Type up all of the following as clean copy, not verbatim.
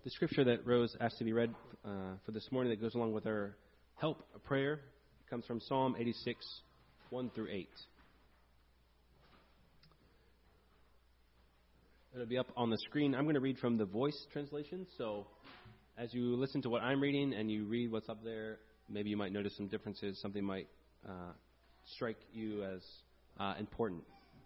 The scripture that Rose asked to be read for this morning that goes along with our help prayer comes from Psalm 86, 1 through 8. It'll be up on the screen. I'm going to read from the Voice translation. So as you listen to what I'm reading and you read what's up there, maybe you might notice some differences. Something might strike you as important.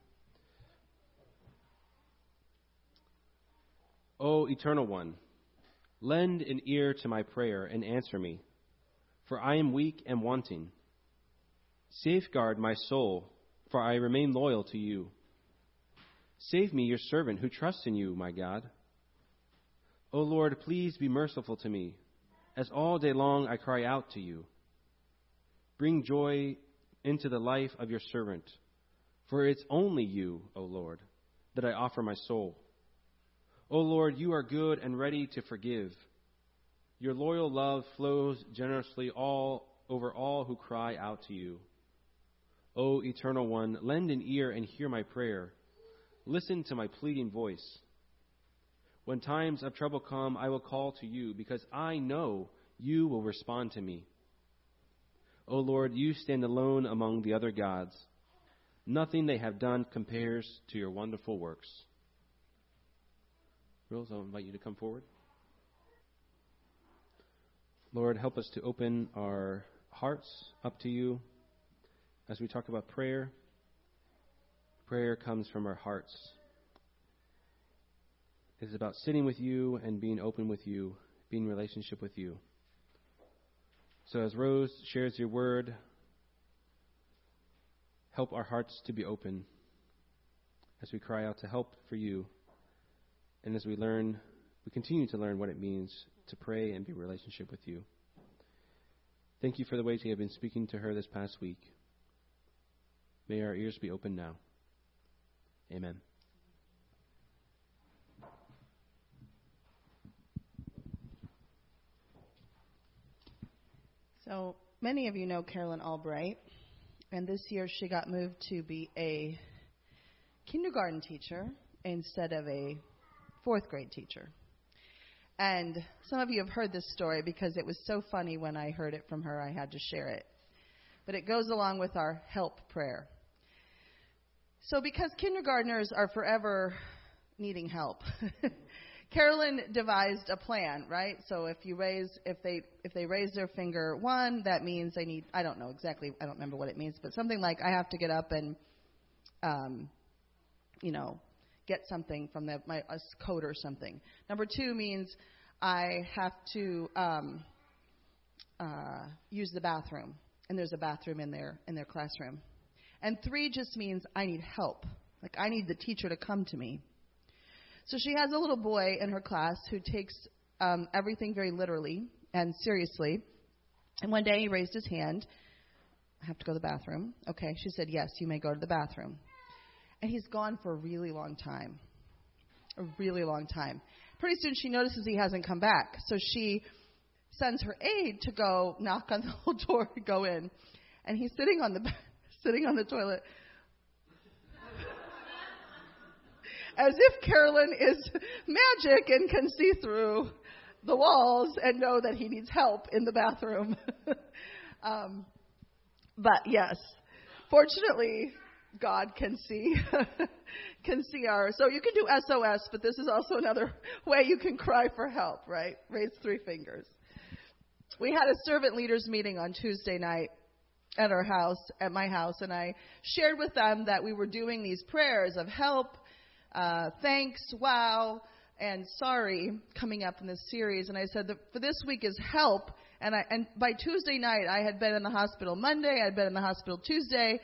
O Eternal One, lend an ear to my prayer and answer me, for I am weak and wanting. Safeguard my soul, for I remain loyal to you. Save me, your servant, who trusts in you, my God. O Lord, please be merciful to me, as all day long I cry out to you. Bring joy into the life of your servant, for it's only you, O Lord, that I offer my soul. O Lord, you are good and ready to forgive. Your loyal love flows generously over all who cry out to you. O Eternal One, lend an ear and hear my prayer. Listen to my pleading voice. When times of trouble come, I will call to you, because I know you will respond to me. O Lord, you stand alone among the other gods. Nothing they have done compares to your wonderful works. Rose, I'll invite you to come forward. Lord, help us to open our hearts up to you as we talk about prayer. Prayer comes from our hearts. It is about sitting with you and being open with you, being in relationship with you. So as Rose shares your word, help our hearts to be open as we cry out to help for you. And as we continue to learn what it means to pray and be in relationship with you. Thank you for the ways you have been speaking to her this past week. May our ears be open now. Amen. So many of you know Carolyn Albright, and this year she got moved to be a kindergarten teacher instead of a fourth grade teacher. And some of you have heard this story because it was so funny when I heard it from her, I had to share it. But it goes along with our help prayer. So because kindergartners are forever needing help, Carolyn devised a plan, right? So if they raise their finger 1, that means they need, I don't know exactly, I don't remember what it means, but something like I have to get up and, get something from a code or something. Number 2 means I have to use the bathroom, and there's a bathroom in their classroom. And 3 just means I need help. Like I need the teacher to come to me. So she has a little boy in her class who takes everything very literally and seriously. And one day he raised his hand. I have to go to the bathroom. Okay, she said, yes, you may go to the bathroom. And he's gone for a really long time. A really long time. Pretty soon she notices he hasn't come back. So she sends her aide to go knock on the whole door to go in. And he's sitting on the toilet. As if Carolyn is magic and can see through the walls and know that he needs help in the bathroom. But yes, fortunately, God can see our, so you can do SOS, but this is also another way you can cry for help, right? Raise 3 fingers. We had a servant leaders meeting on Tuesday night at my house, and I shared with them that we were doing these prayers of help, thanks, wow, and sorry coming up in this series. And I said that for this week is help. And by Tuesday night, I had been in the hospital Monday. I had been in the hospital Tuesday.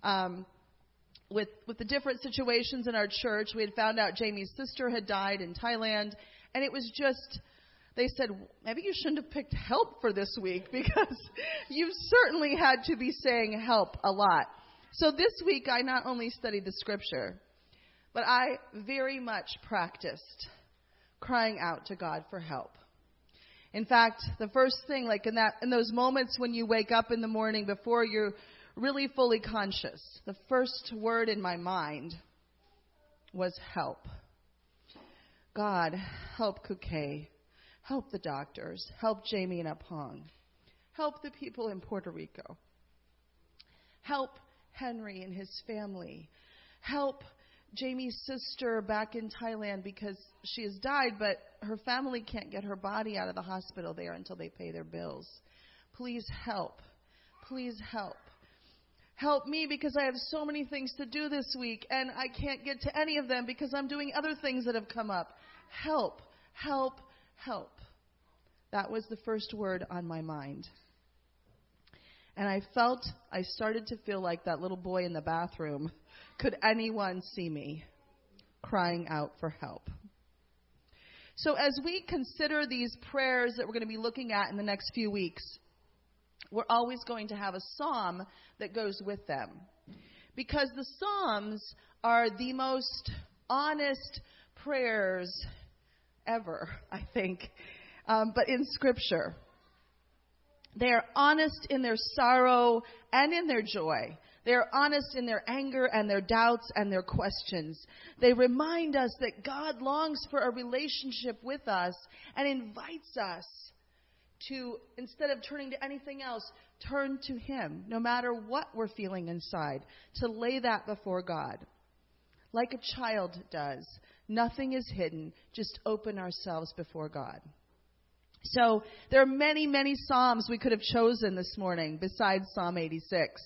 With the different situations in our church, we had found out Jamie's sister had died in Thailand. And it was just, they said, maybe you shouldn't have picked help for this week because you certainly had to be saying help a lot. So this week, I not only studied the scripture, but I very much practiced crying out to God for help. In fact, the first thing, like in those moments when you wake up in the morning before you're really fully conscious, the first word in my mind was help. God, help Kukay. Help the doctors. Help Jamie in Apong. Help the people in Puerto Rico. Help Henry and his family. Help Jamie's sister back in Thailand because she has died, but her family can't get her body out of the hospital there until they pay their bills. Please help. Please help. Help me because I have so many things to do this week and I can't get to any of them because I'm doing other things that have come up. Help, help, help. That was the first word on my mind. And I started to feel like that little boy in the bathroom. Could anyone see me crying out for help? So as we consider these prayers that we're going to be looking at in the next few weeks, we're always going to have a psalm that goes with them. Because the Psalms are the most honest prayers ever, I think, but in Scripture. They are honest in their sorrow and in their joy. They are honest in their anger and their doubts and their questions. They remind us that God longs for a relationship with us and invites us to, instead of turning to anything else, turn to Him, no matter what we're feeling inside, to lay that before God. Like a child does. Nothing is hidden. Just open ourselves before God. So there are many, many Psalms we could have chosen this morning besides Psalm 86.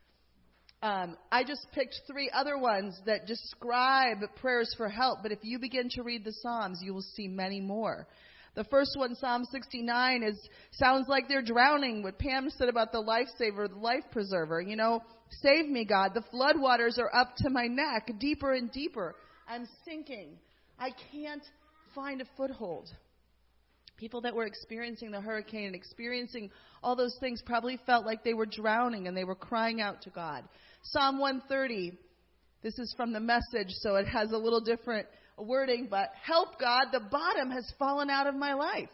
I just picked 3 other ones that describe prayers for help, but if you begin to read the Psalms, you will see many more. The first one, Psalm 69, sounds like they're drowning. What Pam said about the lifesaver, the life preserver. You know, save me, God. The floodwaters are up to my neck, deeper and deeper. I'm sinking. I can't find a foothold. People that were experiencing the hurricane and experiencing all those things probably felt like they were drowning and they were crying out to God. Psalm 130, this is from the Message, so it has a little different wording, but help God, the bottom has fallen out of my life.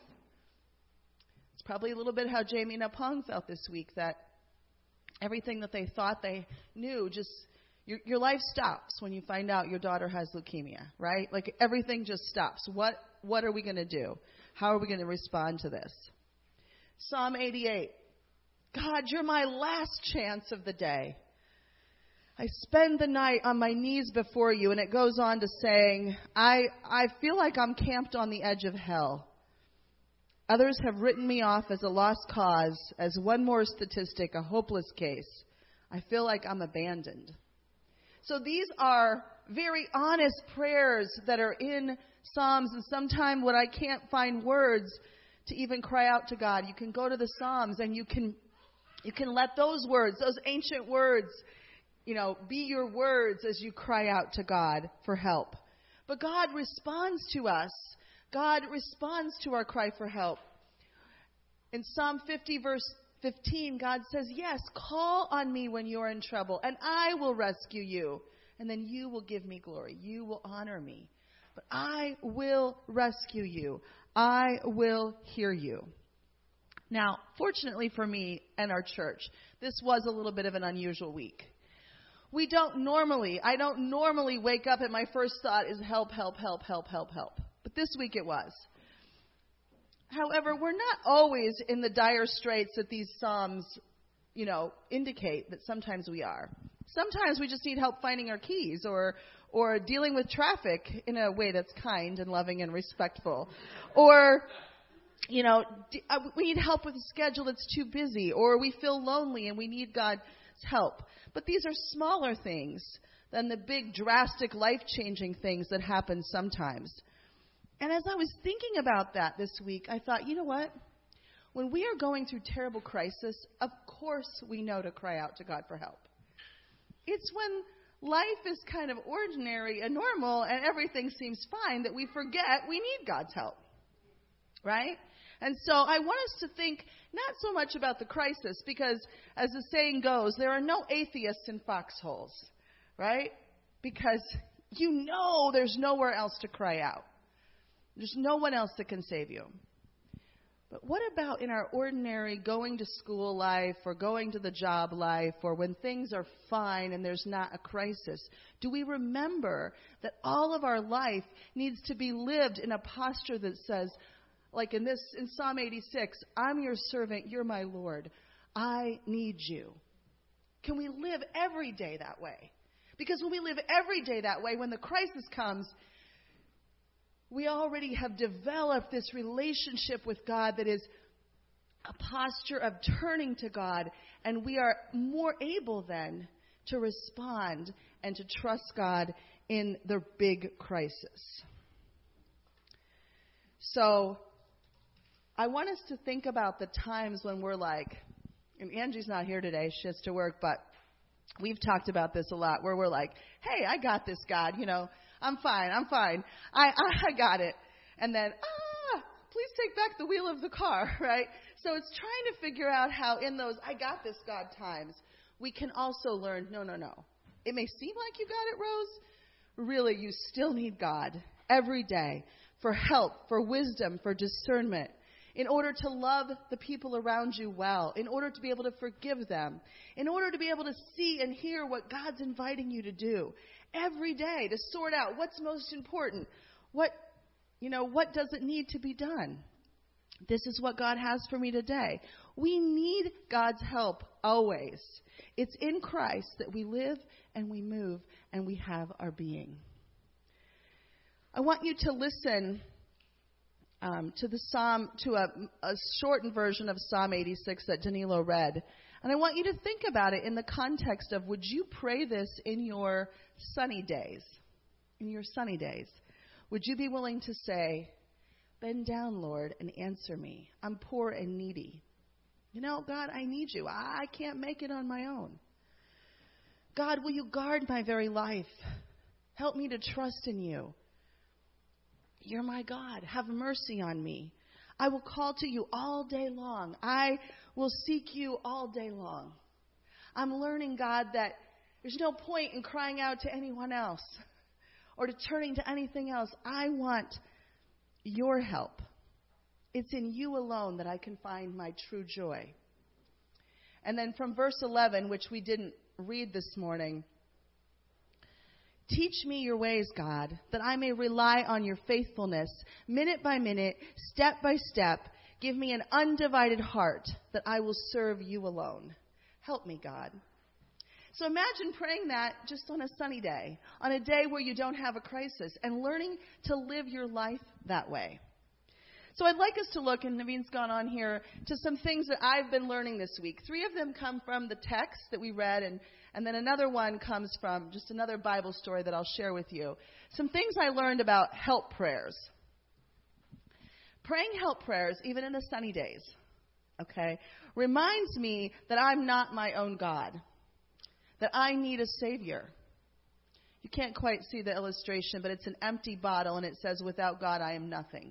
It's probably a little bit how Jamie and Apong felt this week, that everything that they thought they knew, just your life stops when you find out your daughter has leukemia, right? Like everything just stops. What are we going to do? How are we going to respond to this? Psalm 88. God, you're my last chance of the day. I spend the night on my knees before you, and it goes on to saying, I feel like I'm camped on the edge of hell. Others have written me off as a lost cause, as one more statistic, a hopeless case. I feel like I'm abandoned. So these are very honest prayers that are in Psalms, and sometimes when I can't find words to even cry out to God, you can go to the Psalms and you can let those words, those ancient words, be your words as you cry out to God for help. But God responds to us. God responds to our cry for help. In Psalm 50, verse 15, God says, yes, call on me when you're in trouble, and I will rescue you. And then you will give me glory. You will honor me. But I will rescue you. I will hear you. Now, fortunately for me and our church, this was a little bit of an unusual week. I don't normally wake up and my first thought is help, help, help, help, help, help. But this week it was. However, we're not always in the dire straits that these Psalms, indicate that sometimes we are. Sometimes we just need help finding our keys or dealing with traffic in a way that's kind and loving and respectful. Or, we need help with a schedule that's too busy, or we feel lonely and we need God's help. But these are smaller things than the big, drastic, life-changing things that happen sometimes. And as I was thinking about that this week, I thought, you know what? When we are going through terrible crisis, of course we know to cry out to God for help. It's when life is kind of ordinary and normal and everything seems fine that we forget we need God's help, right? And so I want us to think not so much about the crisis because, as the saying goes, there are no atheists in foxholes, right? Because there's nowhere else to cry out. There's no one else that can save you. But what about in our ordinary going to school life or going to the job life or when things are fine and there's not a crisis? Do we remember that all of our life needs to be lived in a posture that says, Like in Psalm 86, I'm your servant, you're my Lord. I need you. Can we live every day that way? Because when we live every day that way, when the crisis comes, we already have developed this relationship with God that is a posture of turning to God, and we are more able then to respond and to trust God in the big crisis. So I want us to think about the times when we're like, and Angie's not here today, she has to work, but we've talked about this a lot, where we're like, hey, I got this, God, I'm fine. I got it. And then, please take back the wheel of the car, right? So it's trying to figure out how in those I got this, God times, we can also learn, no. It may seem like you got it, Rose. Really, you still need God every day for help, for wisdom, for discernment, in order to love the people around you well, in order to be able to forgive them, in order to be able to see and hear what God's inviting you to do every day, to sort out what's most important, what doesn't need to be done. This is what God has for me today. We need God's help always. It's in Christ that we live and we move and we have our being. I want you to listen to the Psalm, to a shortened version of Psalm 86 that Danilo read. And I want you to think about it in the context of, would you pray this in your sunny days? In your sunny days. Would you be willing to say, bend down, Lord, and answer me. I'm poor and needy. God, I need you. I can't make it on my own. God, will you guard my very life? Help me to trust in you. You're my God. Have mercy on me. I will call to you all day long. I will seek you all day long. I'm learning, God, that there's no point in crying out to anyone else or to turning to anything else. I want your help. It's in you alone that I can find my true joy. And then from verse 11, which we didn't read this morning, teach me your ways, God, that I may rely on your faithfulness, minute by minute, step by step. Give me an undivided heart that I will serve you alone. Help me, God. So imagine praying that just on a sunny day, on a day where you don't have a crisis, and learning to live your life that way. So I'd like us to look, and Naveen's gone on here, to some things that I've been learning this week. 3 of them come from the text that we read, and then another one comes from just another Bible story that I'll share with you. Some things I learned about help prayers. Praying help prayers, even in the sunny days, okay, reminds me that I'm not my own God, that I need a Savior. You can't quite see the illustration, but it's an empty bottle, and it says, without God, I am nothing.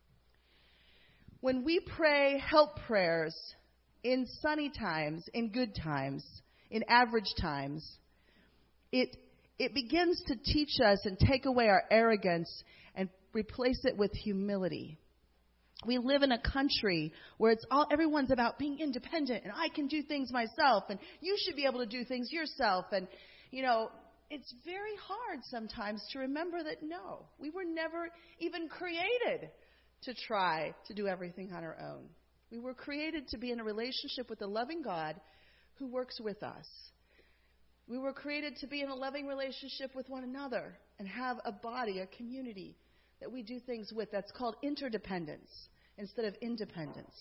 When we pray help prayers in sunny times, in good times, in average times, it begins to teach us and take away our arrogance and replace it with humility. We live in a country where everyone's about being independent, and I can do things myself, and you should be able to do things yourself. And, it's very hard sometimes to remember that, no, we were never even created to try to do everything on our own. We were created to be in a relationship with a loving God who works with us. We were created to be in a loving relationship with one another and have a body, a community that we do things with. That's called interdependence instead of independence.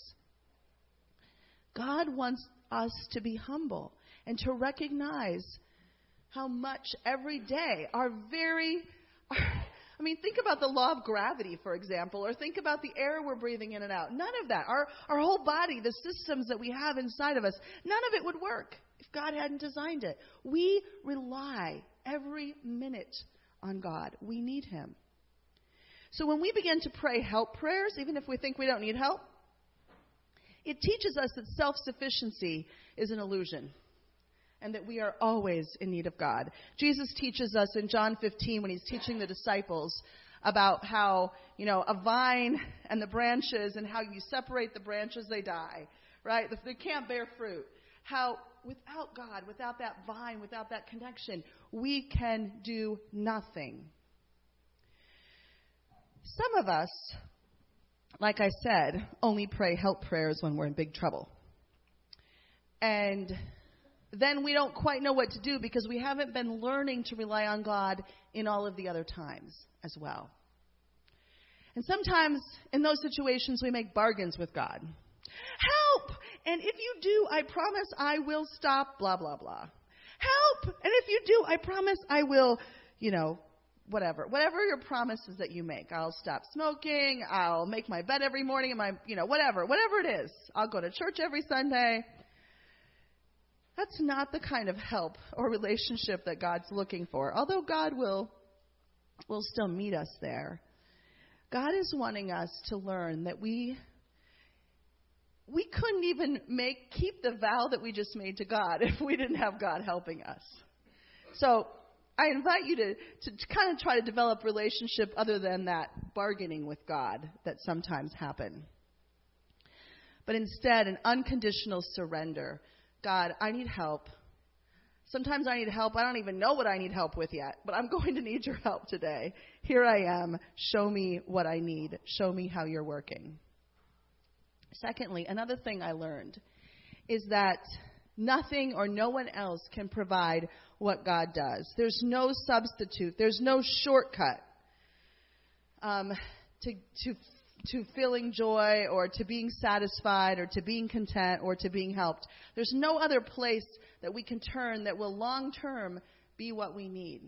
God wants us to be humble and to recognize how much every day think about the law of gravity, for example, or think about the air we're breathing in and out. None of that. Our whole body, the systems that we have inside of us, none of it would work if God hadn't designed it. We rely every minute on God. We need Him. So when we begin to pray help prayers, even if we think we don't need help, it teaches us that self-sufficiency is an illusion, and that we are always in need of God. Jesus teaches us in John 15 when He's teaching the disciples about how, a vine and the branches, and how you separate the branches, they die, right? They can't bear fruit. How without God, without that vine, without that connection, we can do nothing. Some of us like I said, only pray help prayers when we're in big trouble. And then we don't quite know what to do because we haven't been learning to rely on God in all of the other times as well. And sometimes in those situations we make bargains with God. Help! And if you do, I promise I will stop blah, blah, blah. Help! And if you do, I promise I will, whatever your promises that you make. I'll stop smoking. I'll make my bed every morning. Whatever it is. I'll go to church every Sunday. That's not the kind of help or relationship that God's looking for. Although God will still meet us there. God is wanting us to learn that we couldn't even keep the vow that we just made to God if we didn't have God helping us. So I invite you to kind of try to develop relationship other than that bargaining with God that sometimes happen. But instead, an unconditional surrender. God, I need help. Sometimes I need help. I don't even know what I need help with yet, but I'm going to need your help today. Here I am. Show me what I need. Show me how you're working. Secondly, another thing I learned is that nothing or no one else can provide what God does. There's no substitute. There's no shortcut to feeling joy or to being satisfied or to being content or to being helped. There's no other place that we can turn that will long term be what we need.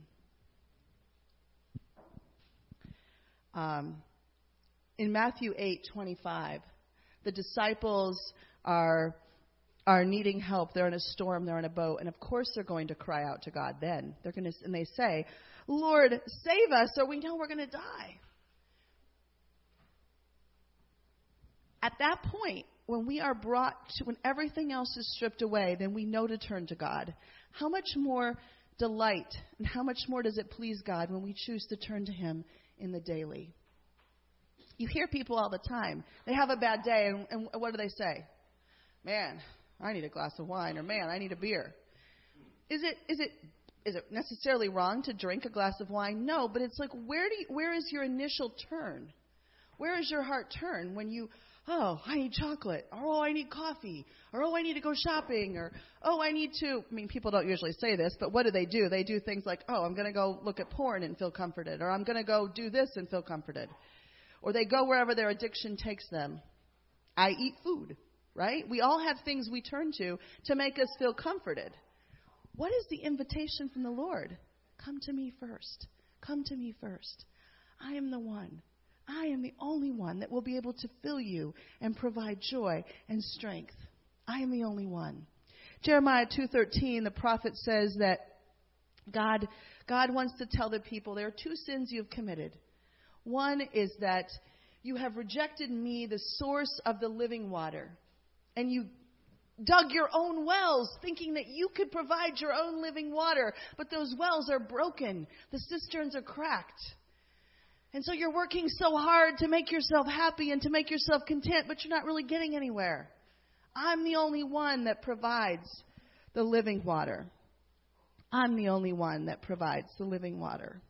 In Matthew 8:25, the disciples are needing help. They're in a storm. They're in a boat. And of course they're going to cry out to God then. And they say, Lord, save us or we know we're going to die. At that point, when we are when everything else is stripped away, then we know to turn to God. How much more delight and how much more does it please God when we choose to turn to Him in the daily? You hear people all the time. They have a bad day, and what do they say? Man, I need a glass of wine, or man, I need a beer. Is it necessarily wrong to drink a glass of wine? No, but it's like, where is your initial turn? Where is your heart turn when you, oh, I need chocolate, or oh, I need coffee, or oh, I need to go shopping, or oh, people don't usually say this, but what do? They do things like, oh, I'm going to go look at porn and feel comforted, or I'm going to go do this and feel comforted. Or they go wherever their addiction takes them. I eat food, right? We all have things we turn to make us feel comforted. What is the invitation from the Lord? Come to me first. Come to me first. I am the one. I am the only one that will be able to fill you and provide joy and strength. I am the only one. Jeremiah 2:13, the prophet says that God wants to tell the people there are two sins you have committed. One is that you have rejected me, the source of the living water, and you dug your own wells thinking that you could provide your own living water, but those wells are broken. The cisterns are cracked. And so you're working so hard to make yourself happy and to make yourself content, but you're not really getting anywhere. I'm the only one that provides the living water. I'm the only one that provides the living water.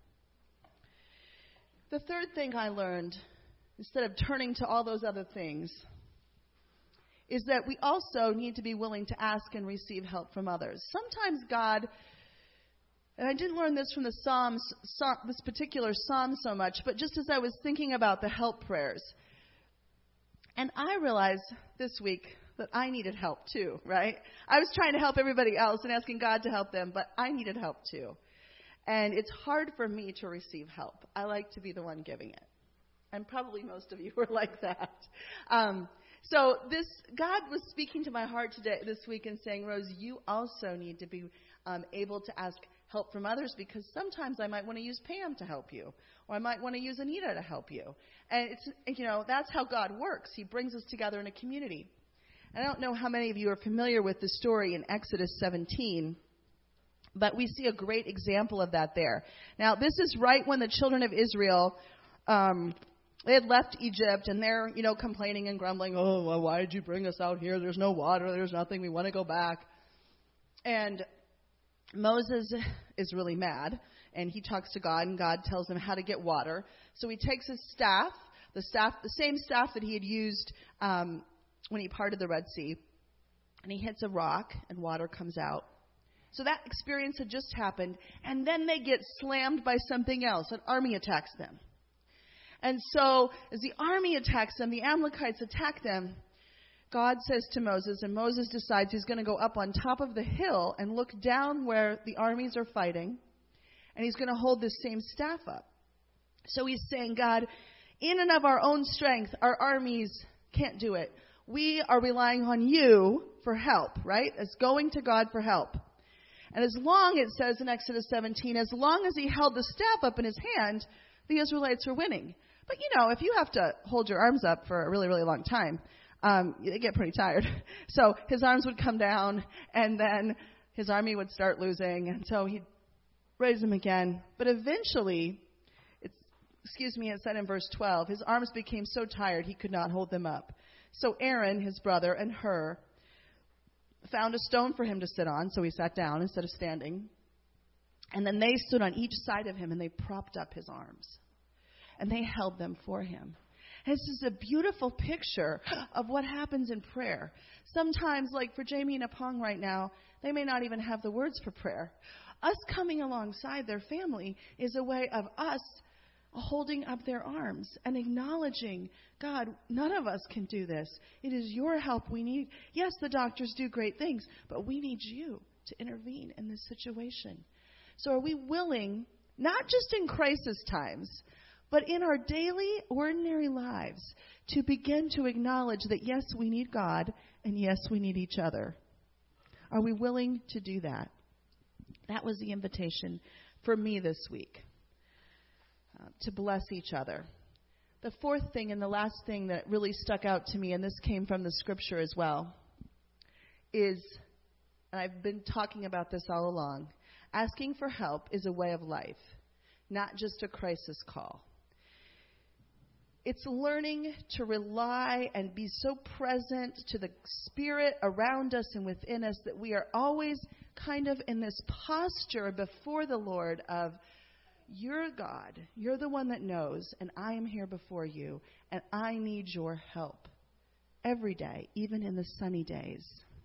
The third thing I learned, instead of turning to all those other things, is that we also need to be willing to ask and receive help from others. Sometimes God, and I didn't learn this from the Psalms, this particular Psalm so much, but just as I was thinking about the help prayers, and I realized this week that I needed help too, right? I was trying to help everybody else and asking God to help them, but I needed help too. And it's hard for me to receive help. I like to be the one giving it. And probably most of you are like that. So God was speaking to my heart this week and saying, Rose, you also need to be able to ask help from others, because sometimes I might want to use Pam to help you, or I might want to use Anita to help you. And that's how God works. He brings us together in a community. And I don't know how many of you are familiar with the story in Exodus 17, but we see a great example of that there. Now, this is right when the children of Israel, they had left Egypt, and they're, complaining and grumbling, oh, well, why did you bring us out here? There's no water. There's nothing. We want to go back. And Moses is really mad, and he talks to God, and God tells him how to get water. So he takes his staff, the same staff that he had used when he parted the Red Sea. And he hits a rock, and water comes out. So that experience had just happened, and then they get slammed by something else. An army attacks them. And so as the army attacks them, the Amalekites attack them, God says to Moses, and Moses decides he's going to go up on top of the hill and look down where the armies are fighting, and he's going to hold this same staff up. So he's saying, God, in and of our own strength, our armies can't do it. We are relying on you for help, right? As going to God for help. And as long, it says in Exodus 17, as long as he held the staff up in his hand, the Israelites were winning. But, if you have to hold your arms up for a really, really long time, they get pretty tired. So his arms would come down, and then his army would start losing. And so he'd raise them again. But eventually, it said in verse 12, his arms became so tired he could not hold them up. So Aaron, his brother, and Hur found a stone for him to sit on, so he sat down instead of standing. And then they stood on each side of him, and they propped up his arms. And they held them for him. And this is a beautiful picture of what happens in prayer. Sometimes, like for Jamie and Apong right now, they may not even have the words for prayer. Us coming alongside their family is a way of us holding up their arms and acknowledging, God, none of us can do this. It is your help we need. Yes, the doctors do great things, but we need you to intervene in this situation. So are we willing, not just in crisis times, but in our daily, ordinary lives, to begin to acknowledge that, yes, we need God, and yes, we need each other? Are we willing to do that? That was the invitation for me this week. To bless each other. The fourth thing and the last thing that really stuck out to me, and this came from the scripture as well, is, and I've been talking about this all along, asking for help is a way of life, not just a crisis call. It's learning to rely and be so present to the Spirit around us and within us that we are always kind of in this posture before the Lord of, you're God, you're the one that knows, and I am here before you, and I need your help every day, even in the sunny days.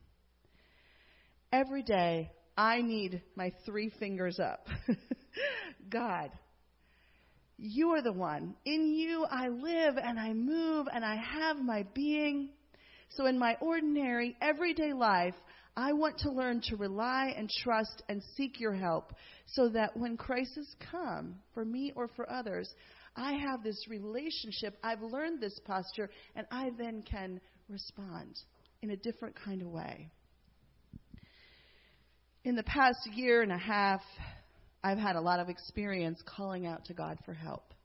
Every day, I need my 3 fingers up. God, you are the one. In you I live and I move and I have my being. So in my ordinary, everyday life, I want to learn to rely and trust and seek your help so that when crises come for me or for others, I have this relationship. I've learned this posture, and I then can respond in a different kind of way. In the past year and a half, I've had a lot of experience calling out to God for help.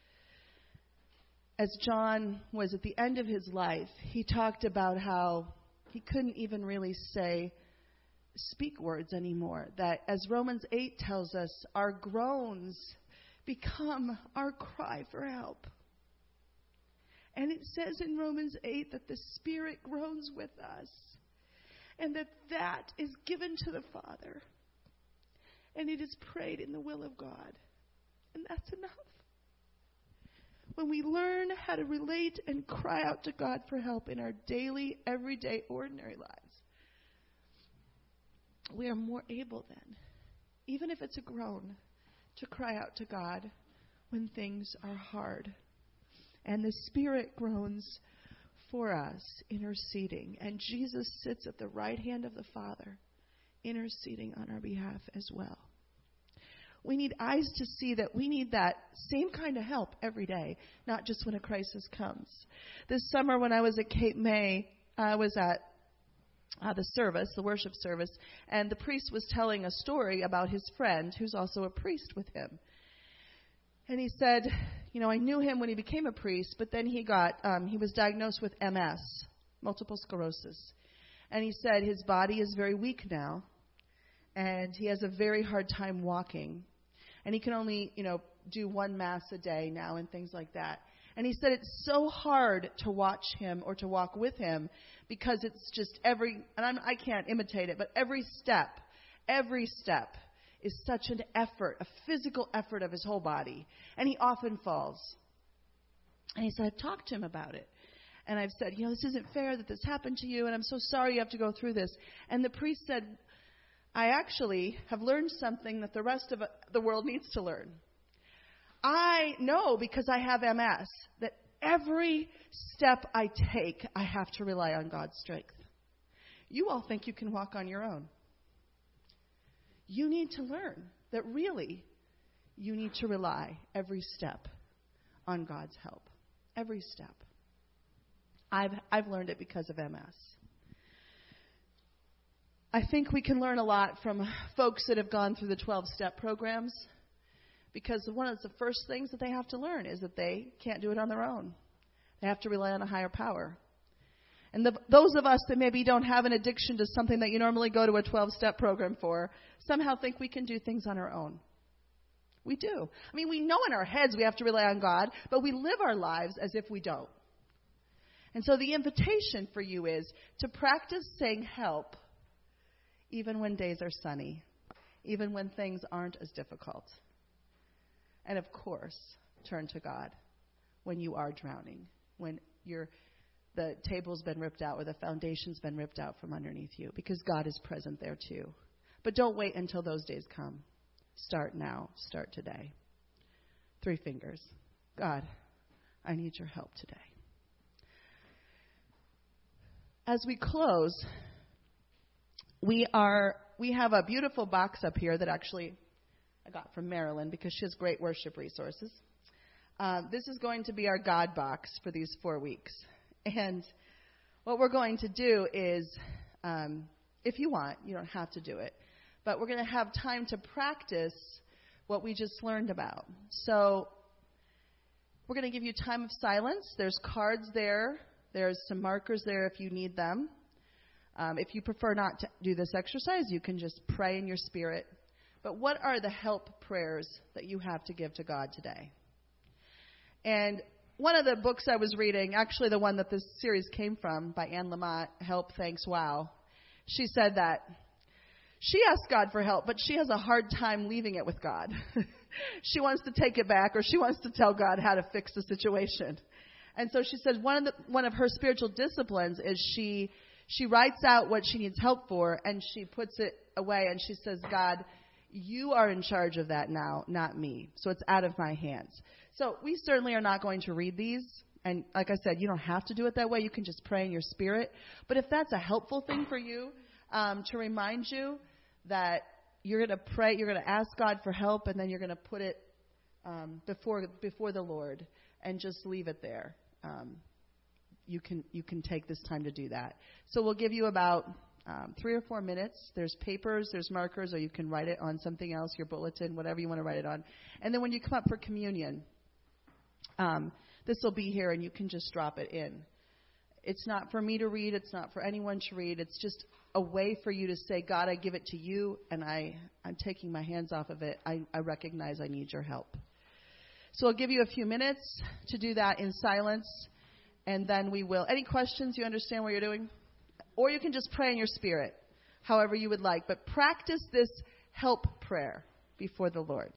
As John was at the end of his life, he talked about how he couldn't even really speak words anymore. That, as Romans 8 tells us, our groans become our cry for help. And it says in Romans 8 that the Spirit groans with us, and that is given to the Father. And it is prayed in the will of God. And that's enough. When we learn how to relate and cry out to God for help in our daily, everyday, ordinary lives, we are more able then, even if it's a groan, to cry out to God when things are hard. And the Spirit groans for us, interceding. And Jesus sits at the right hand of the Father, interceding on our behalf as well. We need eyes to see that we need that same kind of help every day, not just when a crisis comes. This summer when I was at Cape May, I was at the worship service, and the priest was telling a story about his friend who's also a priest with him. And he said, I knew him when he became a priest, but then he was diagnosed with MS, multiple sclerosis. And he said his body is very weak now, and he has a very hard time walking. And he can only, do 1 mass a day now and things like that. And he said it's so hard to watch him or to walk with him because it's just I can't imitate it, but every step is such an effort, a physical effort of his whole body. And he often falls. And he said, I've talked to him about it. And I've said, this isn't fair that this happened to you, and I'm so sorry you have to go through this. And the priest said, I actually have learned something that the rest of the world needs to learn. I know, because I have MS, that every step I take, I have to rely on God's strength. You all think you can walk on your own. You need to learn that really you need to rely every step on God's help. Every step. I've learned it because of MS. I think we can learn a lot from folks that have gone through the 12-step programs, because one of the first things that they have to learn is that they can't do it on their own. They have to rely on a higher power. And those of us that maybe don't have an addiction to something that you normally go to a 12-step program for somehow think we can do things on our own. We do. I mean, we know in our heads we have to rely on God, but we live our lives as if we don't. And so the invitation for you is to practice saying help even when days are sunny, even when things aren't as difficult. And of course, turn to God when you are drowning, when the table's been ripped out or the foundation's been ripped out from underneath you, because God is present there too. But don't wait until those days come. Start now. Start today. 3 fingers. God, I need your help today. As we close, we have a beautiful box up here that actually I got from Marilyn because she has great worship resources. This is going to be our God box for these 4 weeks. And what we're going to do is, if you want, you don't have to do it, but we're going to have time to practice what we just learned about. So we're going to give you time of silence. There's cards there. There's some markers there if you need them. If you prefer not to do this exercise, you can just pray in your spirit. But what are the help prayers that you have to give to God today? And one of the books I was reading, actually the one that this series came from, by Anne Lamott, Help, Thanks, Wow, she said that she asked God for help, but she has a hard time leaving it with God. She wants to take it back, or she wants to tell God how to fix the situation. And so she said one of her spiritual disciplines is she writes out what she needs help for, and she puts it away, and she says, God, you are in charge of that now, not me. So it's out of my hands. So we certainly are not going to read these. And like I said, you don't have to do it that way. You can just pray in your spirit. But if that's a helpful thing for you, to remind you that you're going to pray, you're going to ask God for help, and then you're going to put it before the Lord and just leave it there. You can take this time to do that. So we'll give you about 3 or 4 minutes. There's papers, there's markers, or you can write it on something else, your bulletin, whatever you want to write it on. And then when you come up for communion, this will be here, and you can just drop it in. It's not for me to read. It's not for anyone to read. It's just a way for you to say, God, I give it to you, and I'm taking my hands off of it. I recognize I need your help. So I'll give you a few minutes to do that in silence, and then we will. Any questions? You understand what you're doing? Or you can just pray in your spirit, however you would like. But practice this help prayer before the Lord.